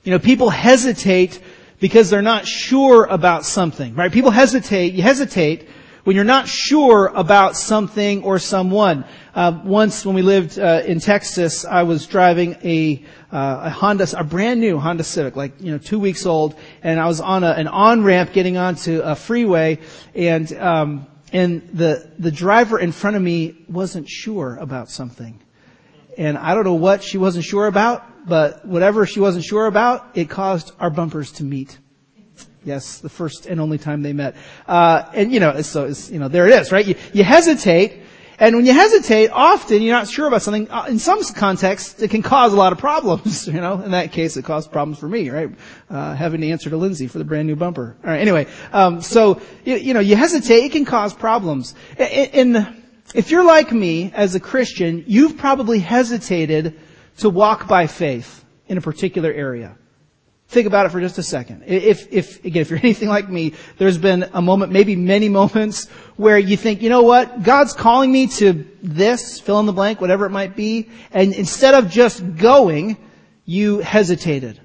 People hesitate because they're not sure about something, right? You hesitate when you're not sure about something or someone. Once when we lived in Texas, I was driving a brand new Honda Civic, 2 weeks old, and I was on an on-ramp getting onto a freeway, and the driver in front of me wasn't sure about something. And I don't know what she wasn't sure about, but whatever she wasn't sure about, it caused our bumpers to meet. Yes, the first and only time they met. There it is, right? You hesitate, and when you hesitate, often you're not sure about something. In some contexts, it can cause a lot of problems, In that case, it caused problems for me, right? Having to answer to Lindsay for the brand new bumper. All right, anyway, you hesitate, it can cause problems. If you're like me as a Christian, you've probably hesitated to walk by faith in a particular area. Think about it for just a second. If you're anything like me, there's been a moment, maybe many moments, where you think, you know what? God's calling me to this, fill in the blank, whatever it might be. And instead of just going, you hesitated.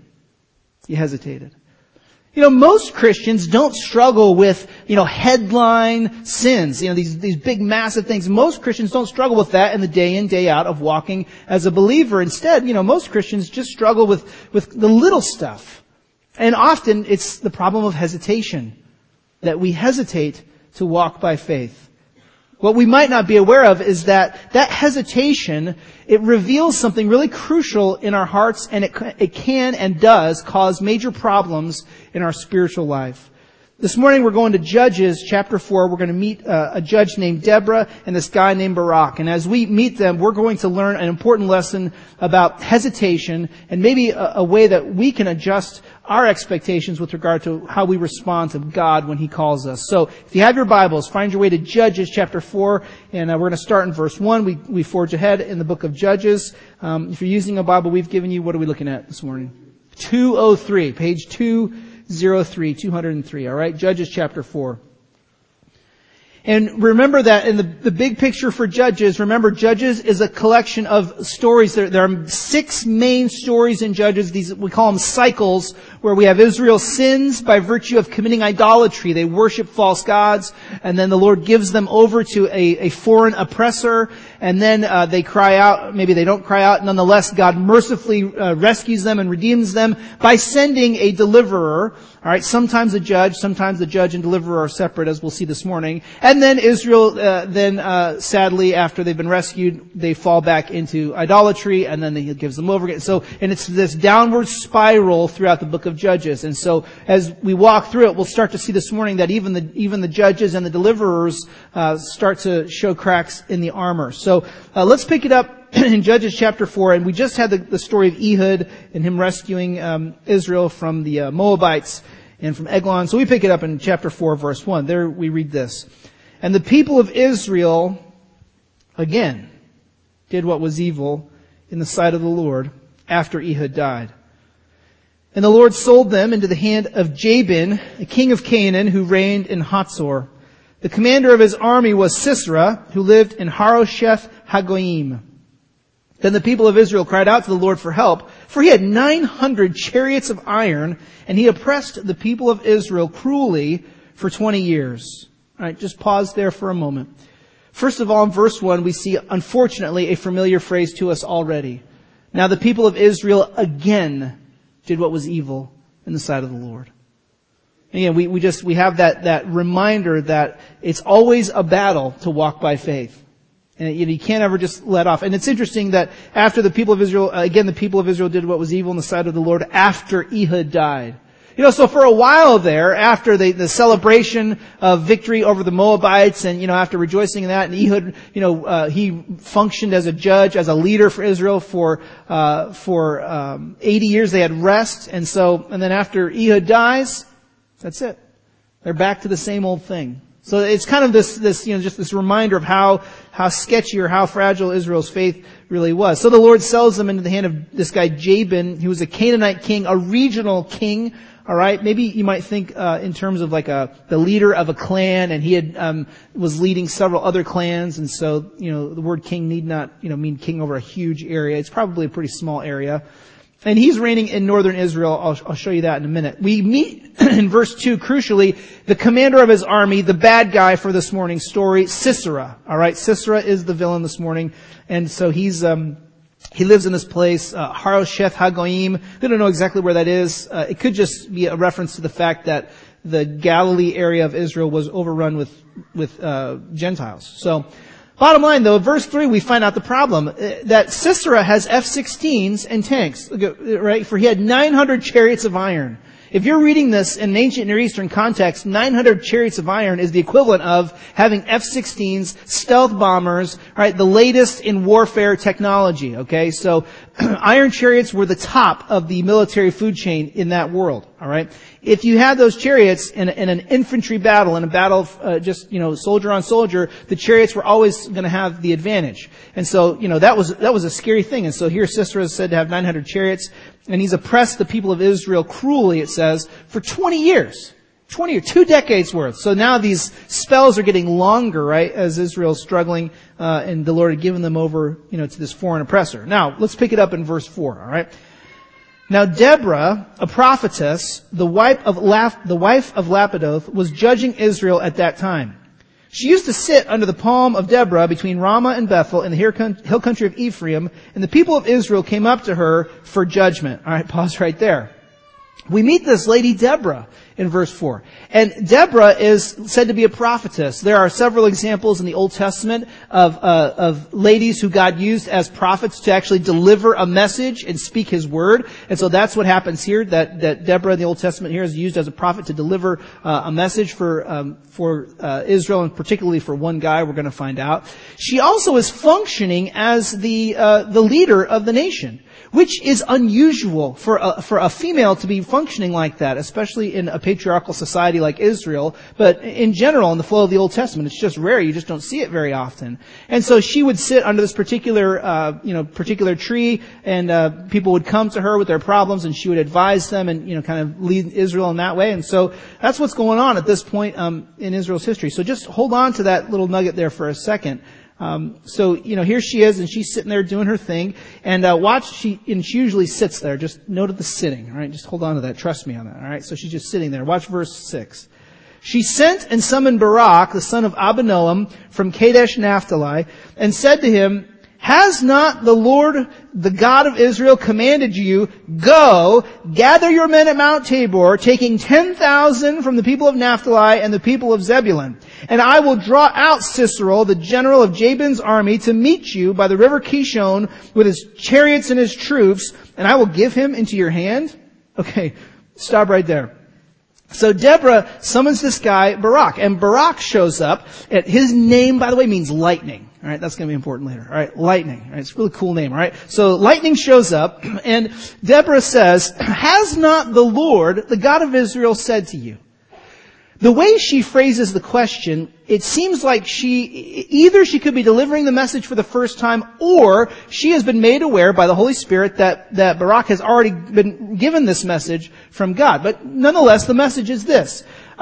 Most Christians don't struggle with, headline sins, these big massive things. Most Christians don't struggle with that in the day in, day out of walking as a believer. Instead, most Christians just struggle with the little stuff. And often it's the problem of hesitation, that we hesitate to walk by faith. What we might not be aware of is that hesitation, it reveals something really crucial in our hearts, and it can and does cause major problems in our spiritual life. This morning we're going to Judges chapter 4. We're going to meet a judge named Deborah and this guy named Barak. And as we meet them, we're going to learn an important lesson about hesitation and maybe a way that we can adjust our expectations with regard to how we respond to God when He calls us. So if you have your Bibles, find your way to Judges chapter 4, and we're going to start in verse 1. We forge ahead in the book of Judges. If you're using a Bible, we've given you, what are we looking at this morning? 203, page 203, all right? Judges chapter 4. And remember that in the big picture for Judges, remember Judges is a collection of stories. There are 6 main stories in Judges. These, we call them cycles, where we have Israel sins by virtue of committing idolatry. They worship false gods, and then the Lord gives them over to a foreign oppressor, and then they cry out. Maybe they don't cry out. Nonetheless, God mercifully rescues them and redeems them by sending a deliverer. All right, sometimes the judge and deliverer are separate, as we'll see this morning. And then Israel, sadly, after they've been rescued, they fall back into idolatry, and then He gives them over again. And it's this downward spiral throughout the book of Judges. And so, as we walk through it, we'll start to see this morning that even the judges and the deliverers start to show cracks in the armor. So let's pick it up in Judges chapter 4, and we just had the story of Ehud and him rescuing Israel from the Moabites and from Eglon. So we pick it up in chapter 4, verse 1. There we read this. And the people of Israel, again, did what was evil in the sight of the Lord after Ehud died. And the Lord sold them into the hand of Jabin, a king of Canaan, who reigned in Hatzor. The commander of his army was Sisera, who lived in Harosheth Hagoyim. Then the people of Israel cried out to the Lord for help, for he had 900 chariots of iron, and he oppressed the people of Israel cruelly for 20 years. All right, just pause there for a moment. First of all, in verse 1, we see, unfortunately, a familiar phrase to us already. Now the people of Israel again did what was evil in the sight of the Lord. Again, we have that reminder that it's always a battle to walk by faith. And you can't ever just let off. And it's interesting that after the people of Israel, again, the people of Israel did what was evil in the sight of the Lord after Ehud died. So for a while there, after the celebration of victory over the Moabites and, after rejoicing in that, and Ehud, he functioned as a judge, as a leader for Israel for 80 years. They had rest. And then after Ehud dies, that's it. They're back to the same old thing. So it's kind of this just this reminder of how sketchy or how fragile Israel's faith really was. So the Lord sells them into the hand of this guy Jabin, who was a Canaanite king, a regional king. All right, maybe you might think in terms of like the leader of a clan, and he had was leading several other clans, and so the word king need not mean king over a huge area. It's probably a pretty small area. And he's reigning in northern Israel. I'll show you that in a minute. We meet in verse 2, crucially, the commander of his army, the bad guy for this morning's story, Sisera. Alright, Sisera is the villain this morning. And so he lives in this place, Harosheth Hagoyim. We don't know exactly where that is. It could just be a reference to the fact that the Galilee area of Israel was overrun with Gentiles. So, bottom line though, verse 3 we find out the problem. That Sisera has F-16s and tanks, right? For he had 900 chariots of iron. If you're reading this in an ancient Near Eastern context, 900 chariots of iron is the equivalent of having F-16s, stealth bombers, right? The latest in warfare technology, okay? So, iron chariots were the top of the military food chain in that world, alright? If you had those chariots in an infantry battle, in a battle of, soldier on soldier, the chariots were always going to have the advantage. And so, that was a scary thing. And so here Sisera is said to have 900 chariots, and he's oppressed the people of Israel cruelly, it says, for 20 years. 20 or 2 decades worth. So now these spells are getting longer, right, as Israel's struggling, and the Lord had given them over, to this foreign oppressor. Now, let's pick it up in verse 4, alright? Now Deborah, a prophetess, the wife of Lapidoth, was judging Israel at that time. She used to sit under the palm of Deborah between Ramah and Bethel in the hill country of Ephraim, and the people of Israel came up to her for judgment. Alright, pause right there. We meet this lady Deborah in verse 4. And Deborah is said to be a prophetess. There are several examples in the Old Testament of ladies who God used as prophets to actually deliver a message and speak His word. And so that's what happens here, that Deborah in the Old Testament here is used as a prophet to deliver a message for Israel, and particularly for one guy we're going to find out. She also is functioning as the leader of the nation, which is unusual for a female to be functioning like that, especially in a patriarchal society like Israel. But in general, in the flow of the Old Testament, it's just rare. You just don't see it very often. And so she would sit under this particular tree, and people would come to her with their problems, and she would advise them and kind of lead Israel in that way. And so that's what's going on at this point in Israel's history. So just hold on to that little nugget there for a second. So here she is, and she's sitting there doing her thing, and she usually sits there. Just note the sitting, alright? Just hold on to that. Trust me on that, alright? So she's just sitting there. Watch verse 6. She sent and summoned Barak, the son of Abinoam, from Kadesh Naphtali, and said to him, "Has not the Lord, the God of Israel, commanded you, go, gather your men at Mount Tabor, taking 10,000 from the people of Naphtali and the people of Zebulun? And I will draw out Sisera, the general of Jabin's army, to meet you by the river Kishon with his chariots and his troops, and I will give him into your hand." Okay, stop right there. So Deborah summons this guy, Barak, and Barak shows up. His name, by the way, means lightning. Alright, that's gonna be important later. Alright, lightning. Alright, it's a really cool name, alright? So lightning shows up, and Deborah says, "Has not the Lord, the God of Israel, said to you?" The way she phrases the question, it seems like either she could be delivering the message for the first time, or she has been made aware by the Holy Spirit that Barak has already been given this message from God. But nonetheless, the message is this.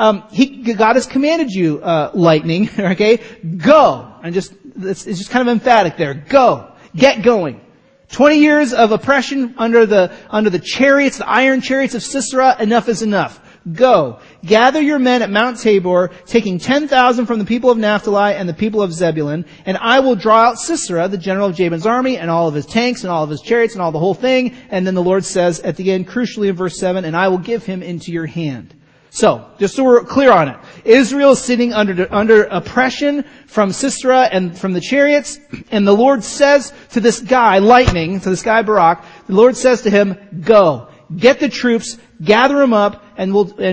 God has commanded you, lightning, okay? Go. And it's just kind of emphatic there. Go. Get going. 20 years of oppression under the chariots, the iron chariots of Sisera. Enough is enough. Go. Gather your men at Mount Tabor, taking 10,000 from the people of Naphtali and the people of Zebulun, and I will draw out Sisera, the general of Jabin's army, and all of his tanks, and all of his chariots, and all the whole thing. And then the Lord says at the end, crucially in verse 7, "And I will give him into your hand." So, just so we're clear on it, Israel is sitting under oppression from Sisera and from the chariots, and the Lord says to this guy, lightning, to this guy Barak, the Lord says to him, "Go, get the troops, gather them up, and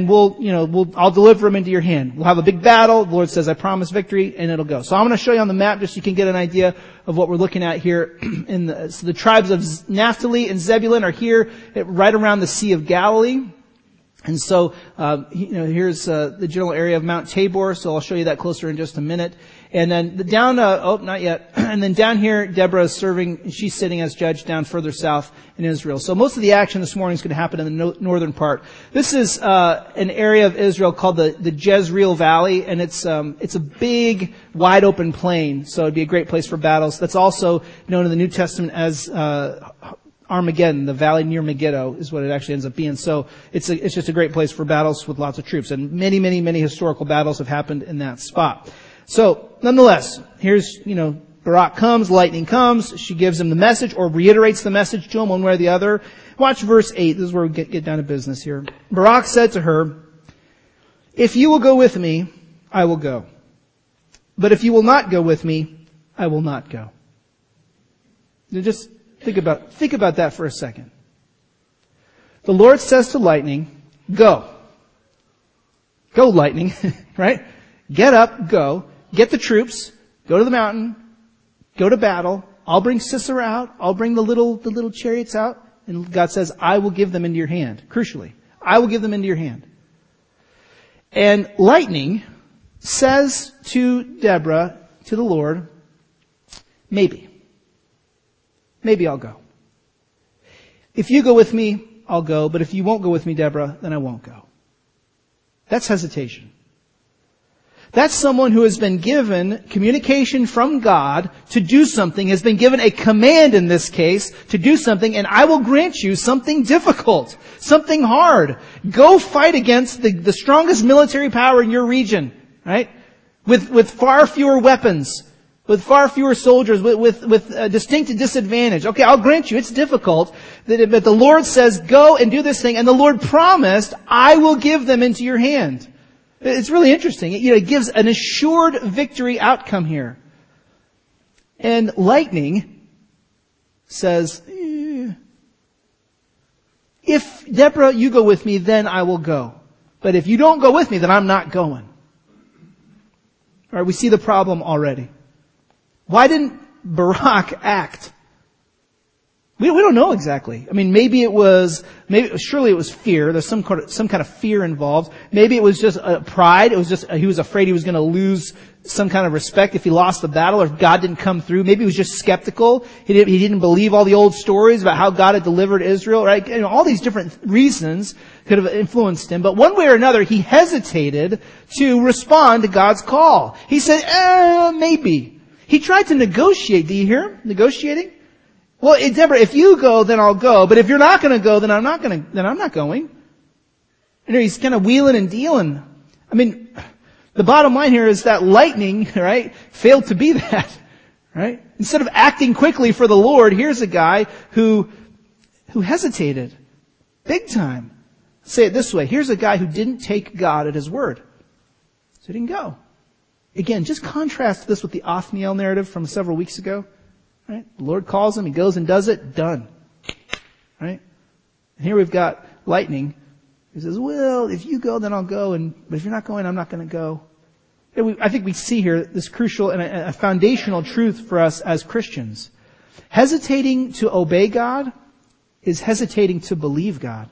I'll deliver them into your hand. We'll have a big battle." The Lord says, "I promise victory," and it'll go. So I'm going to show you on the map just so you can get an idea of what we're looking at here. So the tribes of Naphtali and Zebulun are here, right around the Sea of Galilee. And so, here's the general area of Mount Tabor, so I'll show you that closer in just a minute. And then not yet. And then down here, Deborah is serving, she's sitting as judge down further south in Israel. So most of the action this morning is going to happen in the northern part. This is an area of Israel called the Jezreel Valley, and it's a big, wide open plain, so it'd be a great place for battles. That's also known in the New Testament as Armageddon, the valley near Megiddo is what it actually ends up being. So it's just a great place for battles with lots of troops. And many, many, many historical battles have happened in that spot. So nonetheless, here's, Barak comes, lightning comes, she gives him the message or reiterates the message to him one way or the other. Watch verse 8. This is where we get down to business here. Barak said to her, "If you will go with me, I will go. But if you will not go with me, I will not go." Now just think about that for a second. The Lord says to lightning, "Go. Go, lightning," right? Get up, go. Get the troops, go to the mountain, go to battle. I'll bring Sisera out. I'll bring the little chariots out. And God says, "I will give them into your hand." Crucially, I will give them into your hand. And lightning says to Deborah, to the Lord, maybe I'll go. If you go with me, I'll go. But if you won't go with me, Deborah, then I won't go. That's hesitation. That's someone who has been given communication from God to do something, has been given a command in this case to do something, and I will grant you something difficult, something hard. Go fight against the strongest military power in your region, right? With far fewer weapons, with far fewer soldiers, with a distinct disadvantage. Okay, I'll grant you, it's difficult, but the Lord says, go and do this thing, and the Lord promised, I will give them into your hand. It's really interesting. It gives an assured victory outcome here. And lightning says, if Deborah, you go with me, then I will go. But if you don't go with me, then I'm not going. All right, we see the problem already. Why didn't Barak act? We don't know exactly. I mean, surely it was fear. There's some kind of fear involved. Maybe it was just pride. It was just, he was afraid he was going to lose some kind of respect if he lost the battle or if God didn't come through. Maybe he was just skeptical. He didn't believe all the old stories about how God had delivered Israel, right? All these different reasons could have influenced him. But one way or another, he hesitated to respond to God's call. He said, maybe. He tried to negotiate. Do you hear him? Negotiating? Well, Deborah, if you go, then I'll go. But if you're not going to go, then I'm not going. He's kind of wheeling and dealing. I mean, the bottom line here is that lightning, right, failed to be that, right? Instead of acting quickly for the Lord, here's a guy who hesitated. Big time. Say it this way. Here's a guy who didn't take God at his word. So he didn't go. Again, just contrast this with the Othniel narrative from several weeks ago. Right? The Lord calls him, he goes and does it, done. Right? And here we've got lightning. He says, well, if you go, then I'll go, but if you're not going, I'm not going to go. I think we see here this crucial and a foundational truth for us as Christians. Hesitating to obey God is hesitating to believe God.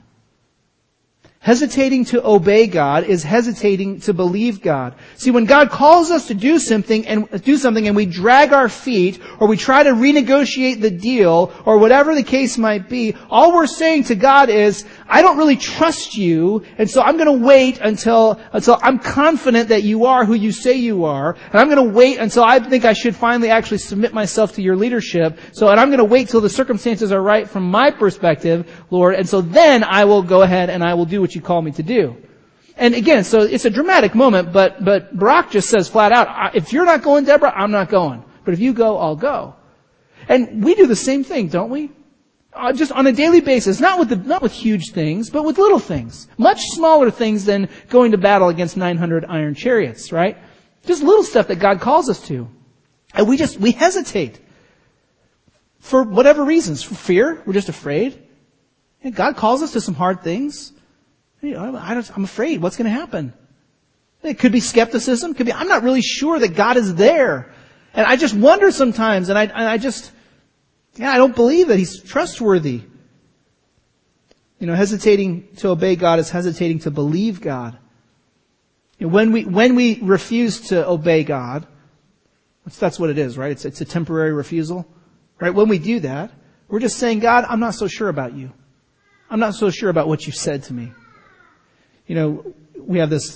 Hesitating to obey God is hesitating to believe God. See, when God calls us to do something and we drag our feet or we try to renegotiate the deal or whatever the case might be, all we're saying to God is, I don't really trust you, and so I'm going to wait until I'm confident that you are who you say you are, and I'm going to wait until I think I should finally actually submit myself to your leadership. And I'm going to wait till the circumstances are right from my perspective, Lord, and so then I will go ahead and I will do what you call me to do. And again, so it's a dramatic moment, but Barak just says flat out, if you're not going, Deborah, I'm not going. But if you go, I'll go. And we do the same thing, don't we? Just on a daily basis, not with huge things, but with little things. Much smaller things than going to battle against 900 iron chariots, right? Just little stuff that God calls us to. And we hesitate. For whatever reasons. For fear, we're just afraid. And God calls us to some hard things. I'm afraid. What's going to happen? It could be skepticism. Could be, I'm not really sure that God is there. And I just wonder sometimes, and I don't believe that He's trustworthy. Hesitating to obey God is hesitating to believe God. When we refuse to obey God, that's what it is, right? It's a temporary refusal, right? When we do that, we're just saying, God, I'm not so sure about you. I'm not so sure about what you've said to me. We have this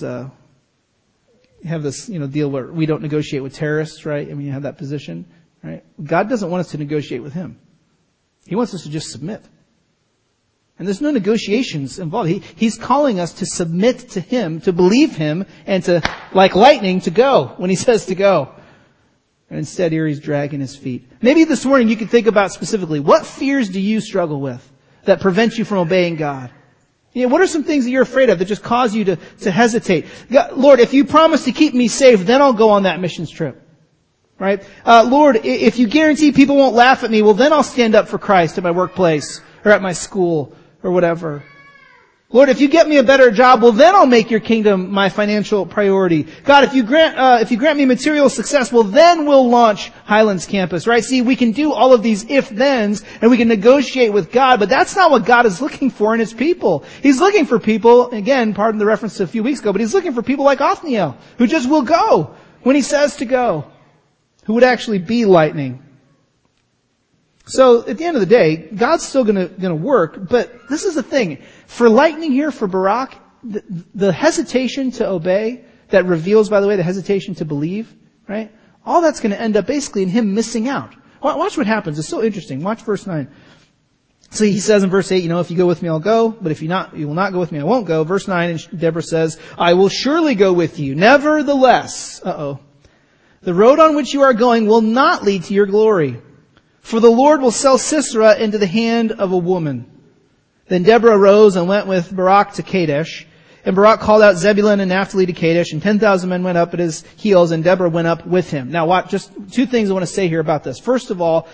deal where we don't negotiate with terrorists, right? I mean, you have that position, right? God doesn't want us to negotiate with Him. He wants us to just submit. And there's no negotiations involved. He's calling us to submit to Him, to believe Him, and to, like lightning, to go when He says to go. And instead here He's dragging His feet. Maybe this morning you could think about specifically, what fears do you struggle with that prevent you from obeying God? What are some things that you're afraid of that just cause you to hesitate? God, Lord, if you promise to keep me safe, then I'll go on that missions trip. Right? Lord, if you guarantee people won't laugh at me, well then I'll stand up for Christ at my workplace or at my school or whatever. Lord, if you get me a better job, well then I'll make your kingdom my financial priority. God, if you grant me material success, well then we'll launch Highlands Campus, right? See, we can do all of these if-thens and we can negotiate with God, but that's not what God is looking for in His people. He's looking for people, again, pardon the reference to a few weeks ago, but He's looking for people like Othniel, who just will go when He says to go, who would actually be lightning. So at the end of the day, God's still gonna work, but this is the thing. For lightning here, for Barak, the hesitation to obey, that reveals, by the way, the hesitation to believe, right? All that's gonna end up basically in him missing out. Watch what happens. It's so interesting. Watch verse 9. So he says in verse 8, if you go with me, I'll go, but if you will not go with me, I won't go. Verse 9, and Deborah says, I will surely go with you. Nevertheless, the road on which you are going will not lead to your glory. For the Lord will sell Sisera into the hand of a woman. Then Deborah arose and went with Barak to Kadesh. And Barak called out Zebulun and Naphtali to Kadesh, and 10,000 men went up at his heels, and Deborah went up with him. Now, just two things I want to say here about this. First of all,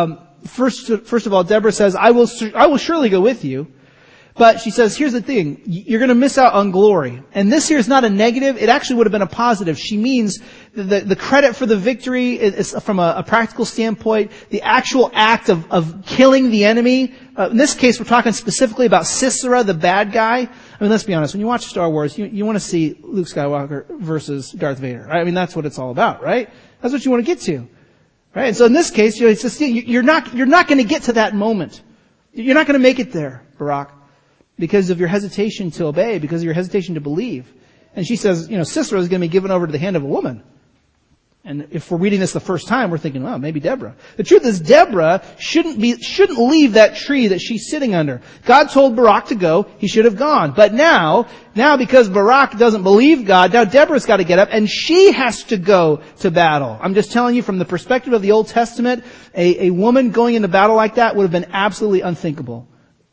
Deborah says, I will surely go with you. But she says, here's the thing, you're going to miss out on glory. And this here is not a negative, it actually would have been a positive. She means the credit for the victory is from a practical standpoint, the actual act of killing the enemy. In this case, we're talking specifically about Sisera, the bad guy. I mean, let's be honest, when you watch Star Wars, you want to see Luke Skywalker versus Darth Vader. Right? I mean, that's what it's all about, right? That's what you want to get to. Right? And so in this case, you're not going to get to that moment. You're not going to make it there, Barak. Because of your hesitation to obey, because of your hesitation to believe. And she says, Sisera is going to be given over to the hand of a woman. And if we're reading this the first time, we're thinking, well, maybe Deborah. The truth is, Deborah shouldn't leave that tree that she's sitting under. God told Barak to go, he should have gone. But now because Barak doesn't believe God, now Deborah's got to get up and she has to go to battle. I'm just telling you, from the perspective of the Old Testament, a woman going into battle like that would have been absolutely unthinkable.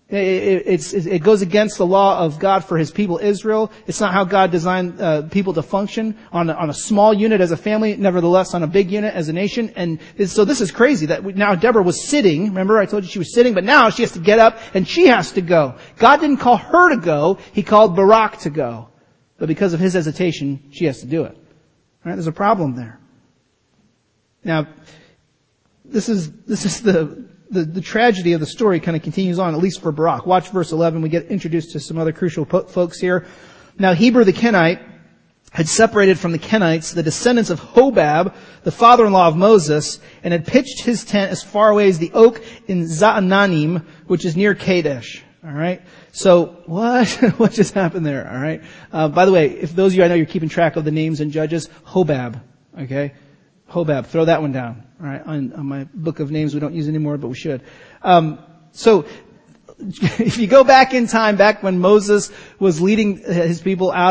It goes against the law of God for His people Israel. It's not how God designed people to function on a small unit as a family, nevertheless on a big unit as a nation. And so this is crazy that now Deborah was sitting. Remember, I told you she was sitting, but now she has to get up and she has to go. God didn't call her to go; He called Barak to go. But because of his hesitation, she has to do it. All right? There's a problem there. Now, this is the tragedy of the story kind of continues on, at least for Barak. Watch verse 11. We get introduced to some other crucial folks here. Now, Heber the Kenite had separated from the Kenites, the descendants of Hobab, the father-in-law of Moses, and had pitched his tent as far away as the oak in Zaananim, which is near Kadesh. All right. So what just happened there? All right. By the way, if those of you I know you're keeping track of the names in Judges, Hobab. Okay. Hobab. Throw that one down. All right. On my book of names we don't use anymore, but we should. So if you go back in time, back when Moses was leading God's people out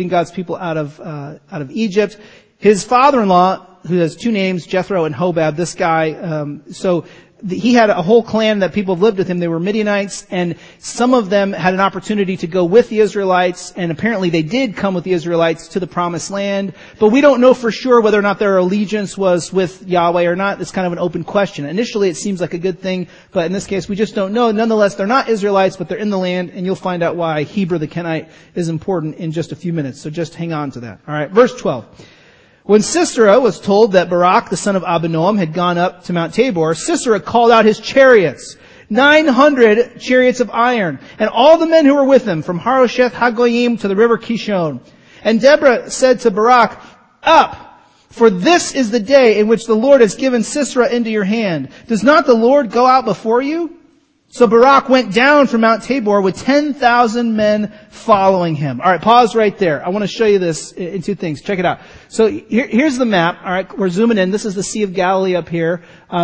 of Egypt, his father-in-law, who has two names, Jethro and Hobab, this guy, he had a whole clan that people lived with him. They were Midianites, and some of them had an opportunity to go with the Israelites, and apparently they did come with the Israelites to the promised land. But we don't know for sure whether or not their allegiance was with Yahweh or not. It's kind of an open question. Initially it seems like a good thing, but in this case we just don't know. Nonetheless, they're not Israelites, but they're in the land, and you'll find out why Heber the Kenite is important in just a few minutes. So just hang on to that. Alright, verse 12. When Sisera was told that Barak, the son of Abinoam, had gone up to Mount Tabor, Sisera called out his chariots, 900 chariots of iron, and all the men who were with him, from Harosheth Hagoyim to the river Kishon. And Deborah said to Barak, "Up, for this is the day in which the Lord has given Sisera into your hand. Does not the Lord go out before you?" So Barak went down from Mount Tabor with 10,000 men following him. All right, pause right there. I want to show you this in two things. Check it out. So here's the map. All right, we're zooming in. This is the Sea of Galilee up here.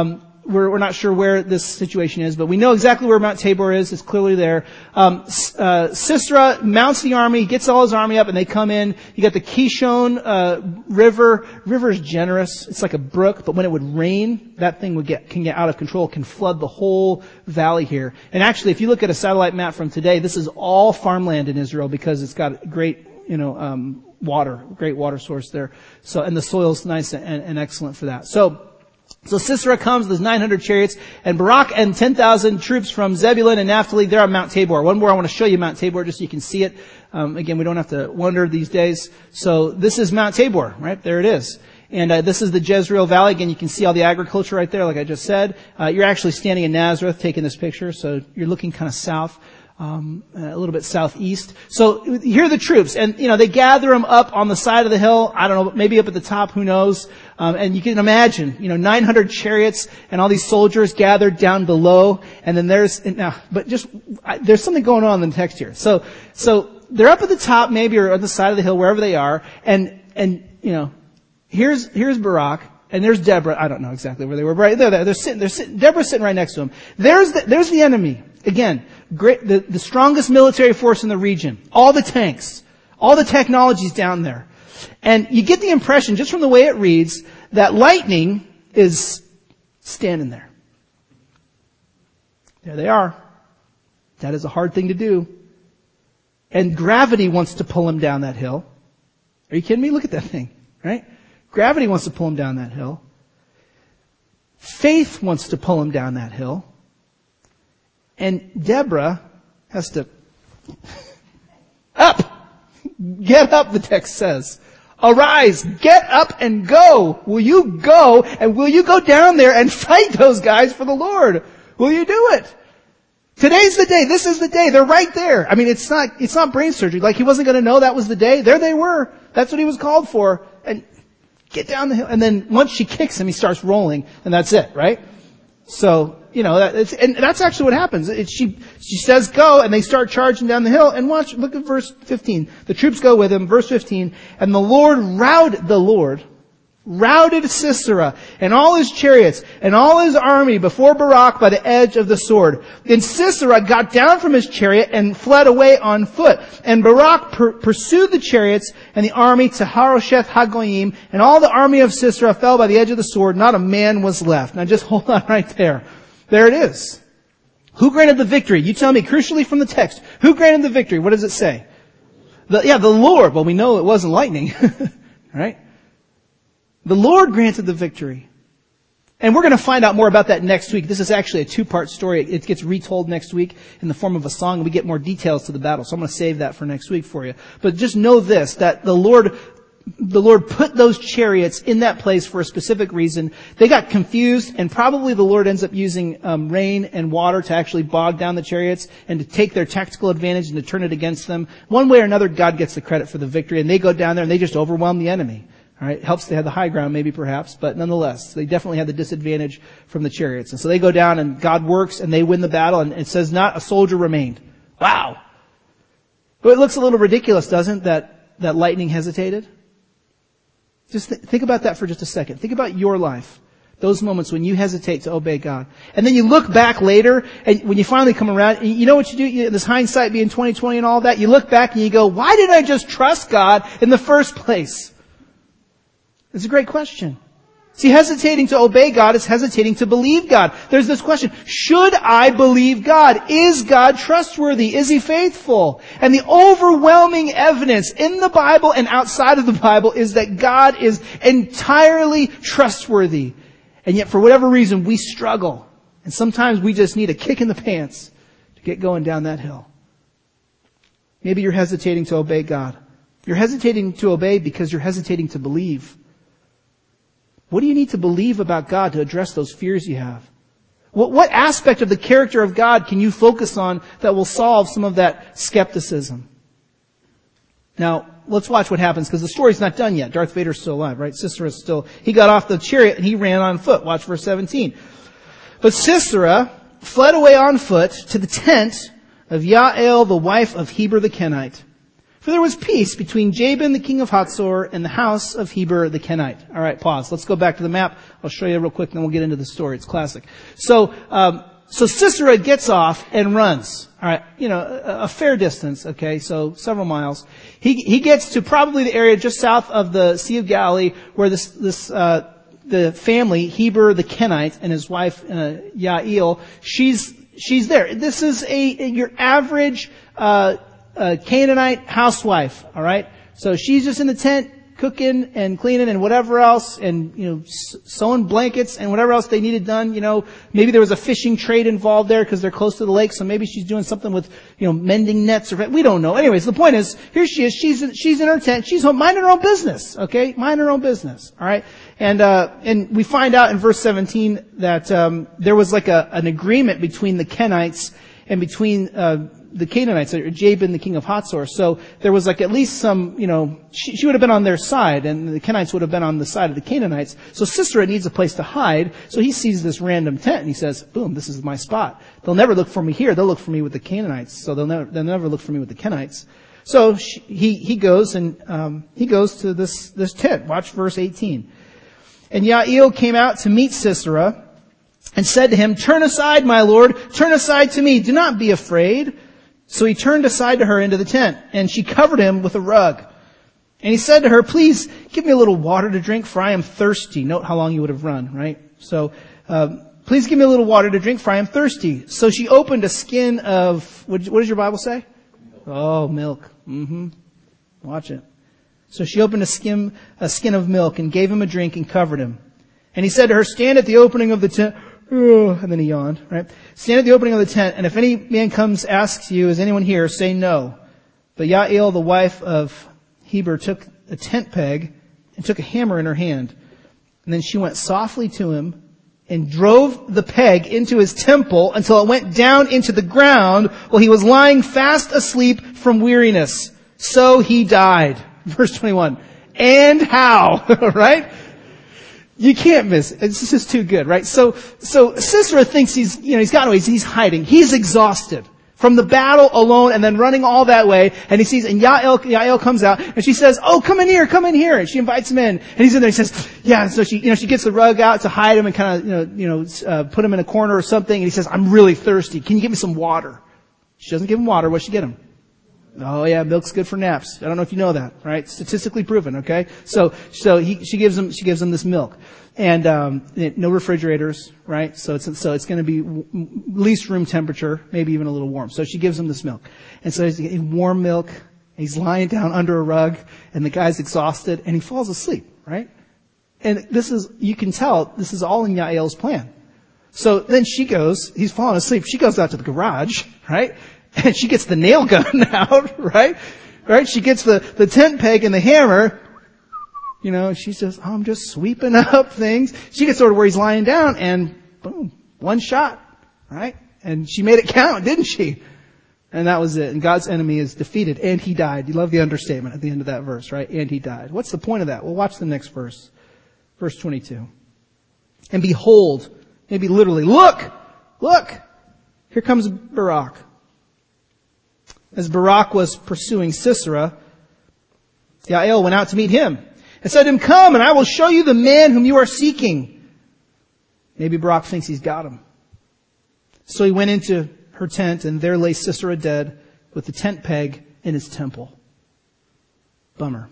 we're not sure where this situation is, but we know exactly where Mount Tabor is. It's clearly there. Sisera mounts the army, gets all his army up, and they come in. You got the Kishon River. River is generous. It's like a brook, but when it would rain, that thing can get out of control, can flood the whole valley here. And actually, if you look at a satellite map from today, this is all farmland in Israel because it's got great, great water source there. So, and the soil's nice and excellent for that. So Sisera comes with his 900 chariots, and Barak and 10,000 troops from Zebulun and Naphtali, they're on Mount Tabor. One more, I want to show you Mount Tabor just so you can see it. Again, we don't have to wonder these days. So this is Mount Tabor, right? There it is. And this is the Jezreel Valley. Again, you can see all the agriculture right there, like I just said. You're actually standing in Nazareth taking this picture, so you're looking kind of south. A little bit southeast. So here are the troops, and they gather them up on the side of the hill. I don't know, maybe up at the top, who knows? And you can imagine, 900 chariots and all these soldiers gathered down below. And then there's something going on in the text here. So they're up at the top, maybe, or on the side of the hill, wherever they are. And here's Barak. And there's Deborah. I don't know exactly where they were. Right there. They're sitting. Deborah's sitting right next to him. There's the enemy. Again, the strongest military force in the region. All the tanks. All the technology's down there. And you get the impression, just from the way it reads, that lightning is standing there. There they are. That is a hard thing to do. And gravity wants to pull him down that hill. Are you kidding me? Look at that thing. Right? Gravity wants to pull him down that hill. Faith wants to pull him down that hill. And Deborah has to get up, the text says. Arise, get up and go. Will you go, and will you go down there and fight those guys for the Lord? Will you do it? Today's the day. This is the day. They're right there. I mean, it's not brain surgery. Like he wasn't going to know that was the day. There they were. That's what he was called for. And get down the hill. And then once she kicks him, he starts rolling, and that's it, right? So, and that's actually what happens. She says go, and they start charging down the hill. And look at verse 15. The troops go with him. Verse 15. And the Lord routed Sisera and all his chariots and all his army before Barak by the edge of the sword. Then Sisera got down from his chariot and fled away on foot. And Barak pursued the chariots and the army to Harosheth Hagoyim, and all the army of Sisera fell by the edge of the sword. Not a man was left. Now just hold on right there. There it is. Who granted the victory? You tell me, crucially from the text. Who granted the victory? What does it say? The Lord. Well, we know it wasn't lightning. Right? The Lord granted the victory. And we're going to find out more about that next week. This is actually a two-part story. It gets retold next week in the form of a song, and we get more details to the battle. So I'm going to save that for next week for you. But just know this, that the Lord put those chariots in that place for a specific reason. They got confused, and probably the Lord ends up using rain and water to actually bog down the chariots and to take their tactical advantage and to turn it against them. One way or another, God gets the credit for the victory, and they go down there and they just overwhelm the enemy. All right, helps they had the high ground, maybe perhaps, but nonetheless, they definitely had the disadvantage from the chariots. And so they go down, and God works, and they win the battle, and it says not a soldier remained. Wow! But it looks a little ridiculous, doesn't it, that lightning hesitated? Just think about that for just a second. Think about your life. Those moments when you hesitate to obey God. And then you look back later, and when you finally come around, you know what you do? This hindsight being 20/20 and all that, you look back and you go, why didn't I just trust God in the first place? It's a great question. See, hesitating to obey God is hesitating to believe God. There's this question, should I believe God? Is God trustworthy? Is He faithful? And the overwhelming evidence in the Bible and outside of the Bible is that God is entirely trustworthy. And yet, for whatever reason, we struggle. And sometimes we just need a kick in the pants to get going down that hill. Maybe you're hesitating to obey God. You're hesitating to obey because you're hesitating to believe. What do you need to believe about God to address those fears you have? What aspect of the character of God can you focus on that will solve some of that skepticism? Now, let's watch what happens, because the story's not done yet. Darth Vader's still alive, right? Sisera's he got off the chariot and he ran on foot. Watch verse 17. But Sisera fled away on foot to the tent of Jael, the wife of Heber the Kenite. For there was peace between Jabin, the king of Hatzor, and the house of Heber the Kenite. All right, pause. Let's go back to the map. I'll show you real quick, then we'll get into the story. It's classic. So Sisera gets off and runs. All right, a fair distance. Okay, so several miles. He gets to probably the area just south of the Sea of Galilee, where the family Heber the Kenite and his wife Yael, she's there. This is your average Canaanite housewife. All right, so she's just in the tent, cooking and cleaning and whatever else, and sewing blankets and whatever else they needed done. Maybe there was a fishing trade involved there because they're close to the lake, so maybe she's doing something with mending nets, or we don't know. Anyways, the point is, here she is. She's in her tent. She's home, minding her own business. Okay, minding her own business. All right, and we find out in verse 17 that there was like an agreement between the Kenites and between the Canaanites, or Jabin, the king of Hatzor. So there was like at least some, she would have been on their side, and the Kenites would have been on the side of the Canaanites. So Sisera needs a place to hide, so he sees this random tent, and he says, boom, this is my spot. They'll never look for me here, they'll look for me with the Canaanites, so they'll never look for me with the Kenites. So he goes to this tent. Watch verse 18. And Yael came out to meet Sisera, and said to him, turn aside, my lord, turn aside to me, do not be afraid. So he turned aside to her into the tent, and she covered him with a rug. And he said to her, please give me a little water to drink, for I am thirsty. Note how long he would have run, right? So, please give me a little water to drink, for I am thirsty. So she opened a skin of, what does your Bible say? Oh, milk. Watch it. So she opened a skin of milk and gave him a drink and covered him. And he said to her, stand at the opening of the tent. And then he yawned, right? Stand at the opening of the tent, and if any man comes, asks you, is anyone here? Say no. But Yael, the wife of Heber, took a tent peg and took a hammer in her hand. And then she went softly to him and drove the peg into his temple until it went down into the ground while he was lying fast asleep from weariness. So he died. Verse 21. And how? Right? You can't miss it. This is too good, right? So Sisera thinks he's gotten away. He's hiding. He's exhausted from the battle alone and then running all that way. And he sees, and Yael comes out and she says, oh, come in here. And she invites him in. And he's in there. He says, yeah. And so she gets the rug out to hide him and kind of, put him in a corner or something. And he says, I'm really thirsty. Can you give me some water? She doesn't give him water. What'd she get him? Oh yeah, milk's good for naps. I don't know if you know that, right? Statistically proven, okay? So she gives him this milk. And, no refrigerators, right? So it's gonna be at least room temperature, maybe even a little warm. So she gives him this milk. And so he's getting warm milk, he's lying down under a rug, and the guy's exhausted, and he falls asleep, right? And you can tell, this is all in Yael's plan. So then he's falling asleep, she goes out to the garage, right? And she gets the nail gun out, right? Right? She gets the tent peg and the hammer. She says, I'm just sweeping up things. She gets over to where he's lying down and boom, one shot, right? And she made it count, didn't she? And that was it. And God's enemy is defeated and he died. You love the understatement at the end of that verse, right? And he died. What's the point of that? Well, watch the next verse. Verse 22. And behold, maybe literally, look, here comes Barak. As Barak was pursuing Sisera, Yael went out to meet him and said to him, come and I will show you the man whom you are seeking. Maybe Barak thinks he's got him. So he went into her tent and there lay Sisera dead with the tent peg in his temple. Bummer.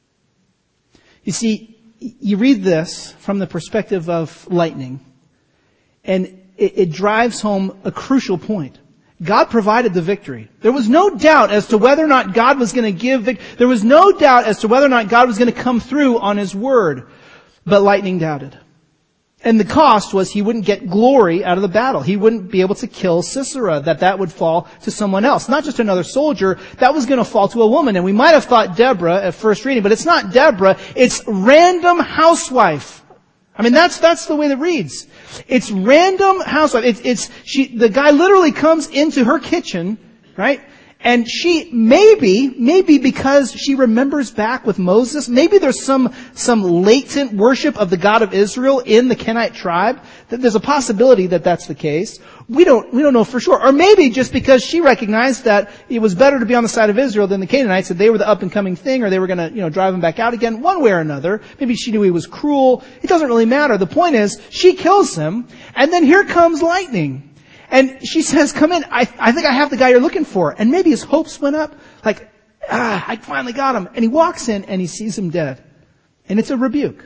You see, you read this from the perspective of lightning and it drives home a crucial point. God provided the victory. There was no doubt as to whether or not God was going to give victory. There was no doubt as to whether or not God was going to come through on His word. But lightning doubted. And the cost was he wouldn't get glory out of the battle. He wouldn't be able to kill Sisera, that would fall to someone else. Not just another soldier, that was going to fall to a woman. And we might have thought Deborah at first reading, but it's not Deborah, it's random housewife. I mean, that's the way that reads. It's random housewife. The guy literally comes into her kitchen, right? And she, maybe because she remembers back with Moses, maybe there's some latent worship of the God of Israel in the Kenite tribe, There's a possibility that that's the case. We don't know for sure. Or maybe just because she recognized that it was better to be on the side of Israel than the Canaanites, that they were the up and coming thing, or they were going to, drive him back out again, one way or another. Maybe she knew he was cruel. It doesn't really matter. The point is, she kills him, and then here comes lightning. And she says, come in, I think I have the guy you're looking for. And maybe his hopes went up, like, I finally got him. And he walks in and he sees him dead. And it's a rebuke.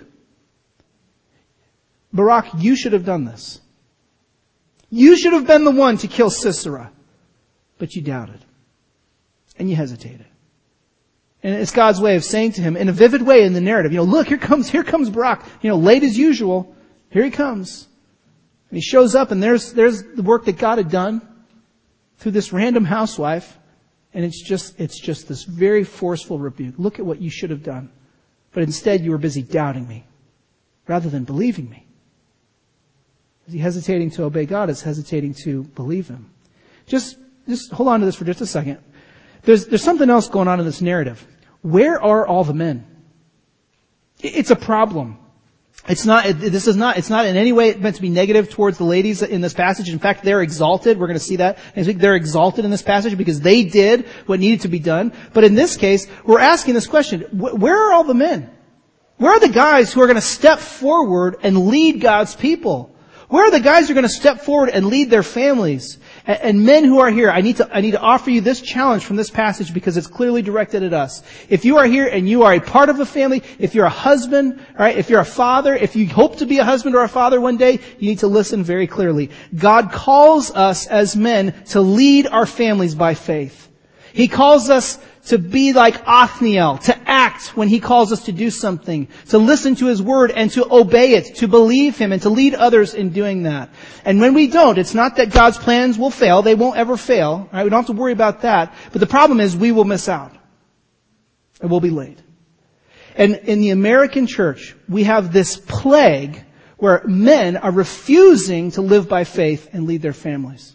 Barak, you should have done this. You should have been the one to kill Sisera. But you doubted. And you hesitated. And it's God's way of saying to him, in a vivid way in the narrative, look, here comes Barak. Late as usual. Here he comes. And he shows up, and there's the work that God had done through this random housewife. And it's just this very forceful rebuke. Look at what you should have done. But instead you were busy doubting me rather than believing me. Is he hesitating to obey God? Is hesitating to believe him? Just hold on to this for just a second. There's something else going on in this narrative. Where are all the men? It's a problem. It's not in any way meant to be negative towards the ladies in this passage. In fact, they're exalted. We're going to see that next week. They're exalted in this passage because they did what needed to be done. But in this case, we're asking this question, where are all the men? Where are the guys who are going to step forward and lead God's people? Where are the guys who are going to step forward and lead their families? And men who are here, I need to offer you this challenge from this passage because it's clearly directed at us. If you are here and you are a part of a family, if you're a husband, right, if you're a father, if you hope to be a husband or a father one day, you need to listen very clearly. God calls us as men to lead our families by faith. He calls us to be like Othniel, to act when he calls us to do something, to listen to his word and to obey it, to believe him and to lead others in doing that. And when we don't, it's not that God's plans will fail. They won't ever fail. Right? We don't have to worry about that. But the problem is we will miss out. And we'll be late. And in the American church, we have this plague where men are refusing to live by faith and lead their families.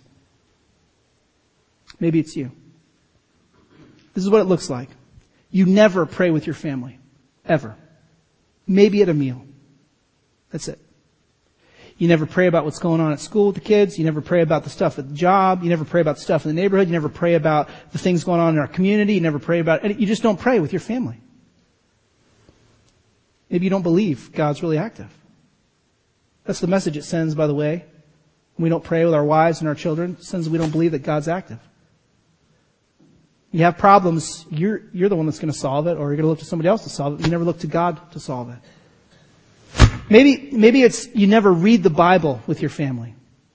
Maybe it's you. This is what it looks like. You never pray with your family. Ever. Maybe at a meal. That's it. You never pray about what's going on at school with the kids. You never pray about the stuff at the job. You never pray about the stuff in the neighborhood. You never pray about the things going on in our community. You never pray about it. You just don't pray with your family. Maybe you don't believe God's really active. That's the message it sends, by the way. When we don't pray with our wives and our children, it sends we don't believe that God's active. You have problems, you're the one that's going to solve it, or you're going to look to somebody else to solve it. You never look to God to solve it. Maybe it's you never read the Bible with your family.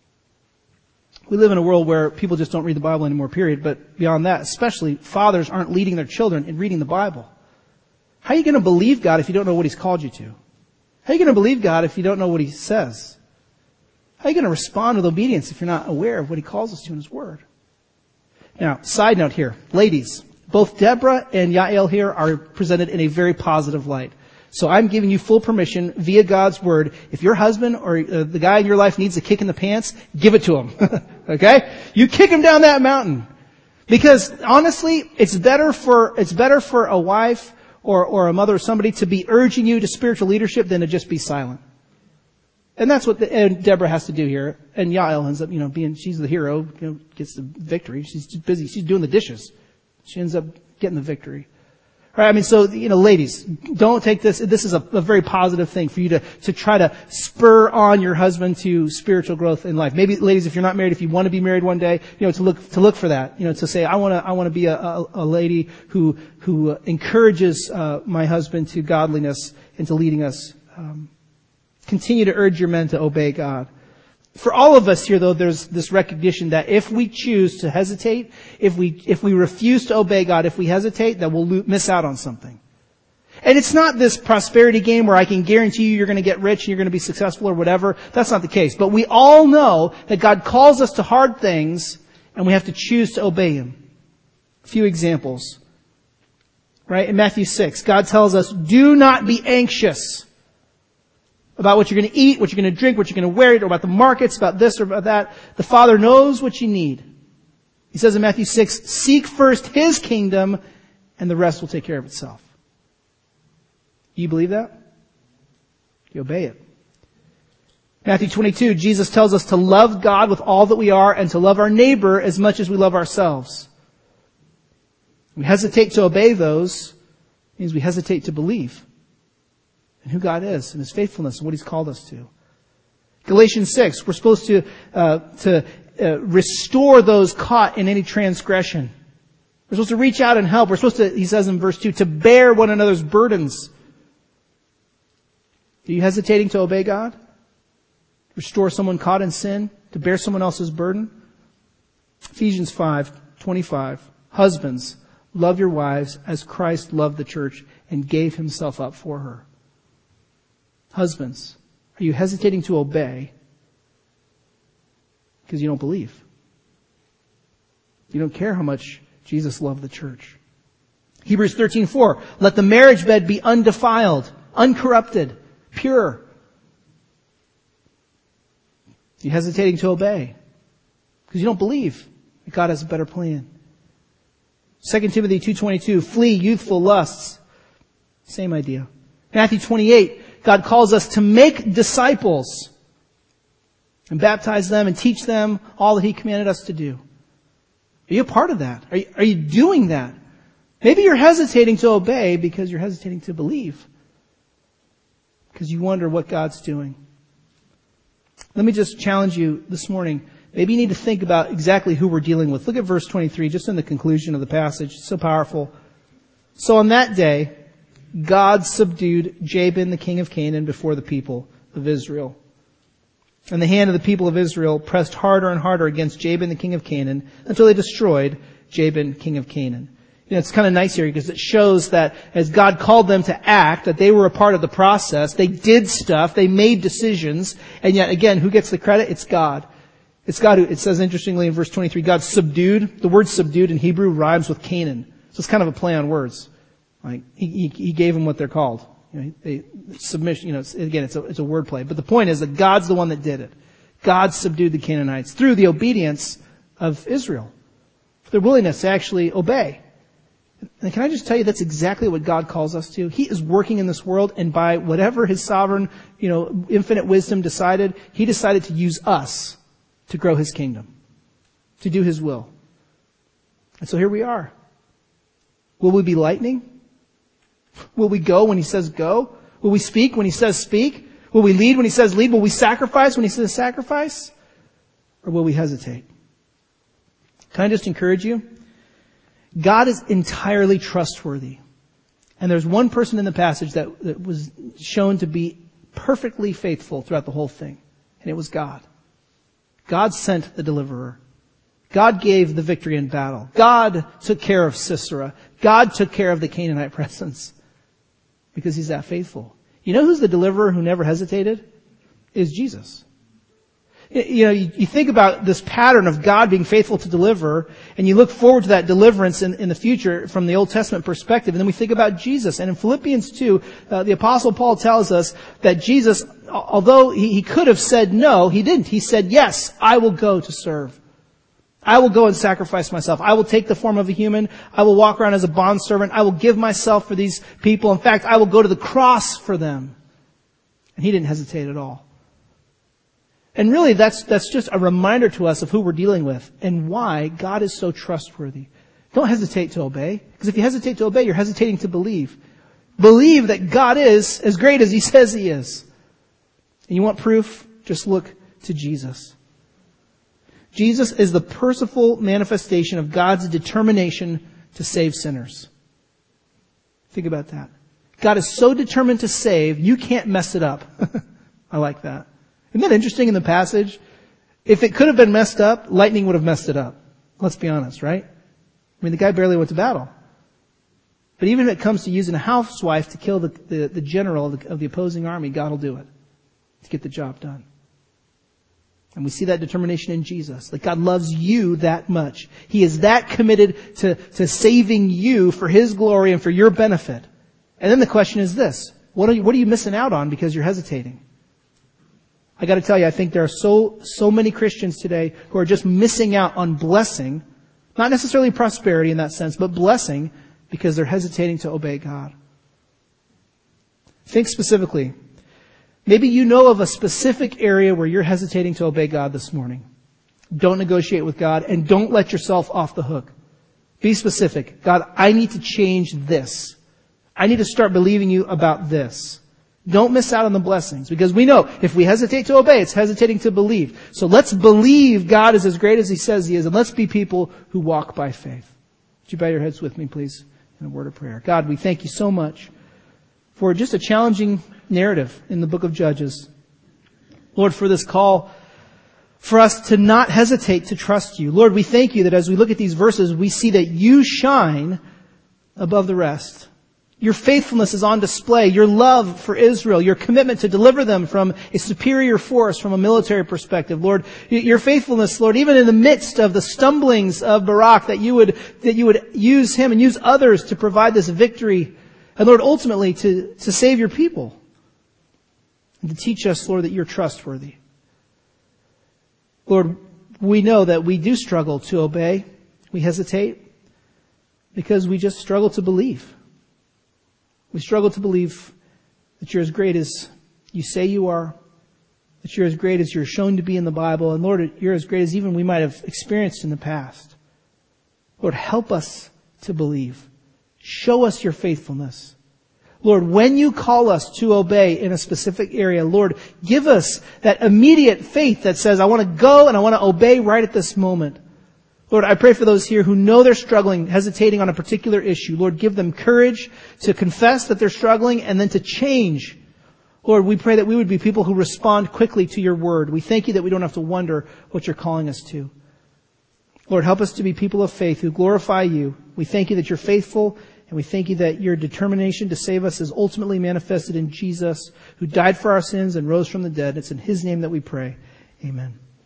We live in a world where people just don't read the Bible anymore, period. But beyond that, especially fathers aren't leading their children in reading the Bible. How are you going to believe God if you don't know what He's called you to? How are you going to believe God if you don't know what He says? How are you going to respond with obedience if you're not aware of what He calls us to in His Word? Now, side note here. Ladies, both Deborah and Yael here are presented in a very positive light. So I'm giving you full permission via God's Word. If your husband or the guy in your life needs a kick in the pants, give it to him. Okay? You kick him down that mountain. Because honestly, it's better for a wife or a mother or somebody to be urging you to spiritual leadership than to just be silent. And that's what Deborah has to do here. And Yael ends up, she's the hero, gets the victory. She's too busy. She's doing the dishes. She ends up getting the victory. Right? I mean, so, ladies, don't take this. This is a very positive thing for you to try to spur on your husband to spiritual growth in life. Maybe, ladies, if you're not married, if you want to be married one day, to look for that. To say, I want to be a lady who encourages, my husband to godliness and to leading us, continue to urge your men to obey God. For all of us here, though, there's this recognition that if we choose to hesitate, if we refuse to obey God, if we hesitate, that we'll miss out on something. And it's not this prosperity game where I can guarantee you're going to get rich and you're going to be successful or whatever. That's not the case. But we all know that God calls us to hard things and we have to choose to obey Him. A few examples. Right? In Matthew 6, God tells us, do not be anxious about what you're going to eat, what you're going to drink, what you're going to wear, or about the markets, about this or about that. The Father knows what you need. He says in Matthew 6, seek first His kingdom, and the rest will take care of itself. Do you believe that? You obey it. Matthew 22, Jesus tells us to love God with all that we are and to love our neighbor as much as we love ourselves. We hesitate to obey those means we hesitate to believe in who God is and His faithfulness and what He's called us to. Galatians 6, we're supposed to restore those caught in any transgression. We're supposed to reach out and help. We're supposed to, he says in verse 2, to bear one another's burdens. Are you hesitating to obey God? Restore someone caught in sin? To bear someone else's burden? Ephesians 5:25. Husbands, love your wives as Christ loved the church and gave Himself up for her. Husbands, are you hesitating to obey because you don't believe? You don't care how much Jesus loved the church. Hebrews 13:4. Let the marriage bed be undefiled, uncorrupted, pure. Are you hesitating to obey because you don't believe that God has a better plan? 2 Timothy 2:22. Flee youthful lusts. Same idea. Matthew 28. God calls us to make disciples and baptize them and teach them all that He commanded us to do. Are you a part of that? Are you doing that? Maybe you're hesitating to obey because you're hesitating to believe. Because you wonder what God's doing. Let me just challenge you this morning. Maybe you need to think about exactly who we're dealing with. Look at verse 23, just in the conclusion of the passage. It's so powerful. So on that day, God subdued Jabin, the king of Canaan, before the people of Israel. And the hand of the people of Israel pressed harder and harder against Jabin, the king of Canaan, until they destroyed Jabin, king of Canaan. You know, it's kind of nice here because it shows that as God called them to act, that they were a part of the process. They did stuff. They made decisions. And yet, again, who gets the credit? It's God. It's God who, it says interestingly in verse 23, God subdued. The word subdued in Hebrew rhymes with Canaan. So it's kind of a play on words. Like, he gave them what they're called. You know, submission, it's a word play. But the point is that God's the one that did it. God subdued the Canaanites through the obedience of Israel. Their willingness to actually obey. And can I just tell you, that's exactly what God calls us to. He is working in this world, and by whatever His sovereign, infinite wisdom decided, He decided to use us to grow His kingdom, to do His will. And so here we are. Will we be lightning? Will we go when He says go? Will we speak when He says speak? Will we lead when He says lead? Will we sacrifice when He says sacrifice? Or will we hesitate? Can I just encourage you? God is entirely trustworthy. And there's one person in the passage that was shown to be perfectly faithful throughout the whole thing. And it was God. God sent the deliverer. God gave the victory in battle. God took care of Sisera. God took care of the Canaanite presence. Because He's that faithful. You know who's the deliverer who never hesitated? Is Jesus. You think about this pattern of God being faithful to deliver, and you look forward to that deliverance in the future from the Old Testament perspective, and then we think about Jesus. And in Philippians 2, the Apostle Paul tells us that Jesus, although he could have said no, He didn't. He said, yes, I will go to serve. I will go and sacrifice myself. I will take the form of a human. I will walk around as a bondservant. I will give myself for these people. In fact, I will go to the cross for them. And He didn't hesitate at all. And really, that's just a reminder to us of who we're dealing with and why God is so trustworthy. Don't hesitate to obey. Because if you hesitate to obey, you're hesitating to believe. Believe that God is as great as He says He is. And you want proof? Just look to Jesus. Jesus is the personal manifestation of God's determination to save sinners. Think about that. God is so determined to save, you can't mess it up. I like that. Isn't that interesting in the passage? If it could have been messed up, lightning would have messed it up. Let's be honest, right? I mean, the guy barely went to battle. But even if it comes to using a housewife to kill the general of the opposing army, God will do it to get the job done. And we see that determination in Jesus. That God loves you that much. He is that committed to saving you for His glory and for your benefit. And then the question is this. What are you missing out on because you're hesitating? I got to tell you, I think there are so many Christians today who are just missing out on blessing. Not necessarily prosperity in that sense, but blessing because they're hesitating to obey God. Think specifically. Maybe you know of a specific area where you're hesitating to obey God this morning. Don't negotiate with God and don't let yourself off the hook. Be specific. God, I need to change this. I need to start believing you about this. Don't miss out on the blessings, because we know if we hesitate to obey, it's hesitating to believe. So let's believe God is as great as He says He is, and let's be people who walk by faith. Would you bow your heads with me, please, in a word of prayer? God, we thank you so much for just a challenging narrative in the book of Judges. Lord, for this call for us to not hesitate to trust you. Lord, we thank you that as we look at these verses, we see that you shine above the rest. Your faithfulness is on display. Your love for Israel, your commitment to deliver them from a superior force from a military perspective. Lord, your faithfulness, Lord, even in the midst of the stumblings of Barak, that you would use him and use others to provide this victory. And Lord, ultimately to save your people. And to teach us, Lord, that you're trustworthy. Lord, we know that we do struggle to obey. We hesitate because we just struggle to believe. We struggle to believe that you're as great as you say you are, that you're as great as you're shown to be in the Bible, and Lord, you're as great as even we might have experienced in the past. Lord, help us to believe. Show us your faithfulness. Lord, when you call us to obey in a specific area, Lord, give us that immediate faith that says, I want to go and I want to obey right at this moment. Lord, I pray for those here who know they're struggling, hesitating on a particular issue. Lord, give them courage to confess that they're struggling and then to change. Lord, we pray that we would be people who respond quickly to your word. We thank you that we don't have to wonder what you're calling us to. Lord, help us to be people of faith who glorify you. We thank you that you're faithful, and we thank you that your determination to save us is ultimately manifested in Jesus, who died for our sins and rose from the dead. It's in his name that we pray. Amen.